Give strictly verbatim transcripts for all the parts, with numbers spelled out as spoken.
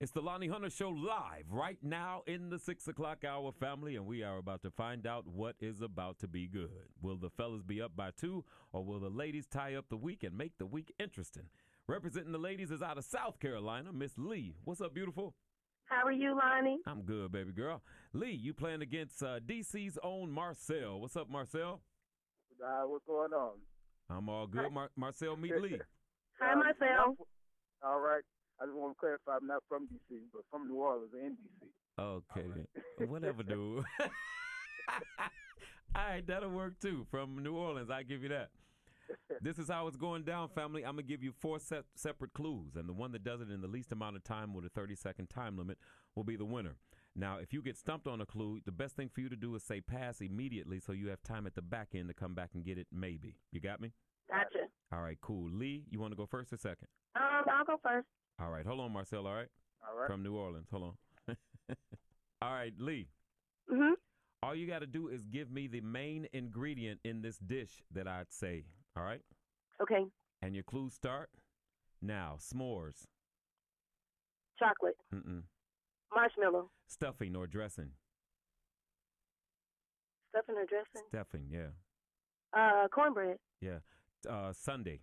It's the Lonnie Hunter Show live right now in the six o'clock hour, family, and we are about to find out what is about to be good. Will the fellas be up by two, or will the ladies tie up the week and make the week interesting? Representing the ladies is out of South Carolina, Miss Lee. What's up, beautiful? How are you, Lonnie? I'm good, baby girl. Lee, you playing against uh, D C's own Marcel. What's up, Marcel? Uh, what's going on? I'm all good. Mar- Marcel, meet Lee. Hi, Marcel. All right. I just want to clarify, I'm not from D C, but from New Orleans and D C. Okay, right. Whatever, dude. All right, that'll work too. From New Orleans, I give you that. This is how it's going down, family. I'm going to give you four se- separate clues, and the one that does it in the least amount of time with a thirty-second time limit will be the winner. Now, if you get stumped on a clue, the best thing for you to do is say pass immediately so you have time at the back end to come back and get it maybe. You got me? Gotcha. All right, cool. Lee, you want to go first or second? Um, I'll go first. All right, hold on, Marcel, all right? All right. From New Orleans, hold on. All right, Lee. Mm-hmm. All you got to do is give me the main ingredient in this dish that I'd say, all right? Okay. And your clues start now. S'mores. Chocolate. Mm-mm. Marshmallow. Stuffing or dressing. Stuffing or dressing? Stuffing, yeah. Uh, cornbread. Yeah. Uh, Sunday.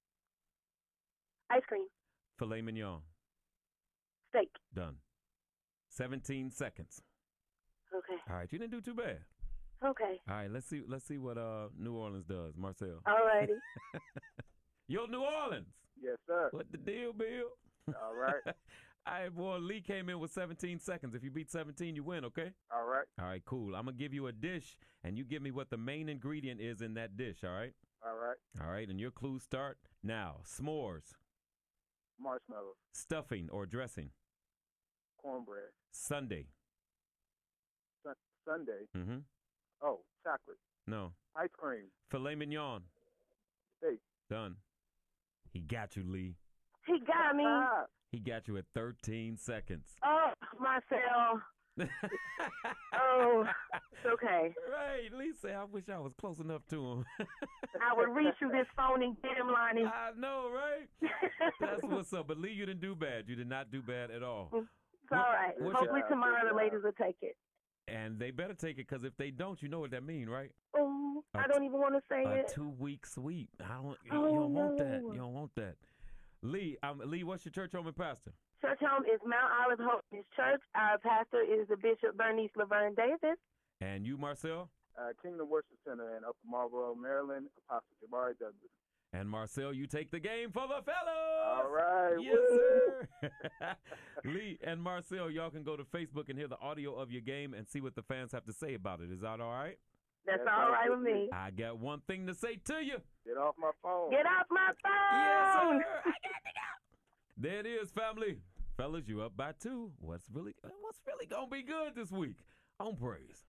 Ice cream. Filet mignon. Steak. Done. seventeen seconds. Okay. All right, you didn't do too bad. Okay. All right, let's see let's see what uh New Orleans does. Marcel. All righty. Yo, New Orleans. Yes, sir. What the deal, Bill? All right. All right, boy, Lee came in with seventeen seconds. If you beat seventeen, you win, okay? All right. All right, cool. I'm going to give you a dish, and you give me what the main ingredient is in that dish, all right? All right. All right, and your clues start now. S'mores. Marshmallow. Stuffing or dressing. Cornbread. Sunday. Sun- Sunday. Mm-hmm. Oh, chocolate. No. Ice cream. Filet mignon. Steak. Done. He got you, Lee. He got me. Ah, He got you at thirteen seconds. Oh, Marcel. Oh, it's okay. Right, Lee said, I wish I was close enough to him. I would reach through this phone and get him, Lonnie. I know, right? That's what's up. But Lee, you didn't do bad. You did not do bad at all. It's all right. what's Hopefully your- tomorrow the ladies will take it. And they better take it, because if they don't, you know what that means, right? Oh, A I don't even want to say A it. two-week sweep. I don't. You Oh, don't want that. no. You don't want that. Lee, um, Lee, what's your church home and pastor? Church home is Mount Olive Holiness Church. Our pastor is the Bishop Bernice Laverne Davis. And you, Marcel? uh, Kingdom Worship Center in Upper Marlboro, Maryland. Apostle Jabari Douglas. And Marcel, you take the game for the fellas. All right. Yes, Woo! sir. Lee and Marcel, y'all can go to Facebook and hear the audio of your game and see what the fans have to say about it. Is that all right? That's That's all all right good, with me. I got one thing to say to you. Get off my phone. Get off my Yes, phone. sir. I got to go. There it is, family. Fellas, you up by two. What's really what's really gonna be good this week? On Praise.